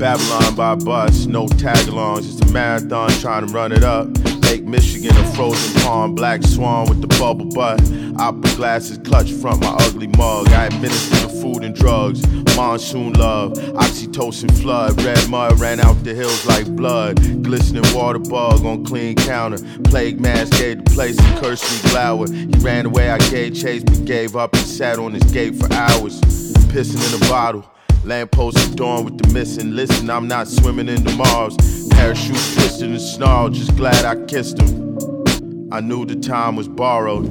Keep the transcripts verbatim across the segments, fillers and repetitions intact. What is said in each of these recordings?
Babylon by bus, no tag-alongs, just a marathon trying to run it up. Lake Michigan, a frozen pond, black swan with the bubble butt. Opera glasses clutch front my ugly mug. I administer the food and drugs, monsoon love, oxytocin flood. Red mud ran out the hills like blood. Glistening water bug on clean counter. Plague mask gave the place a cursory glower. He ran away, I gave chase, but gave up and sat on his gate for hours. Pissing in a bottle. Lamppost adorned with the missing. Listen, I'm not swimming into Mars. Parachute twisted and snarled, just glad I kissed him. I knew the time was borrowed.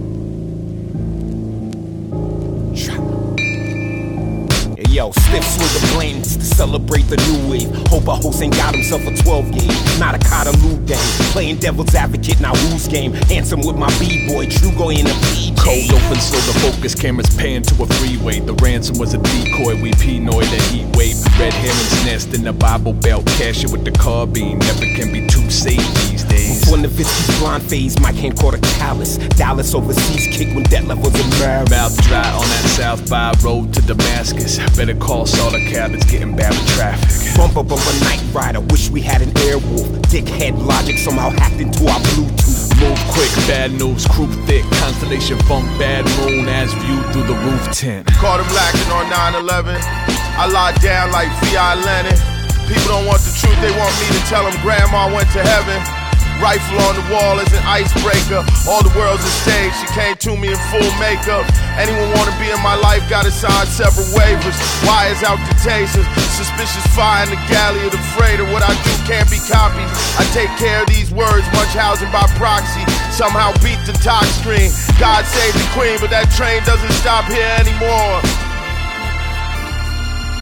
Yo, Stiffs with the blends to celebrate the new wave. Hope a host ain't got himself a twelve gauge. Not a Cotterloo game. Playing devil's advocate, now who's game? Handsome with my B-boy, Trugo in a P J. Cold open, so the focus cameras pan to a freeway. The ransom was a decoy, we Pinoy the heat wave. Red herons nest in the Bible Belt. Cash it with the carbine, never can be too safe these days. Before Nowitzki's blonde phase, Mike Hand caught a callus. Dallas overseas kick when debt levels emerge. Mouth dry on that South by road to Damascus. Better call all the cabins getting bad with traffic. Bumper bumper night rider, wish we had an airwolf. Dickhead logic somehow hacked into our Bluetooth. Move quick, bad news, crew thick. Constellation funk, bad moon as viewed through the roof tent. Caught him lacking on nine eleven. I locked down like V I Lenin. People don't want the truth, they want me to tell them grandma went to heaven. Rifle on the wall is an icebreaker. All the world's a stage, she came to me in full makeup. Anyone wanna be in my life gotta sign several waivers. Wires out the tasers, suspicious fire in the galley of the freighter. What I do can't be copied. I take care of these words, Munchausen by proxy. Somehow beat the talk screen. God save the queen, but that train doesn't stop here anymore.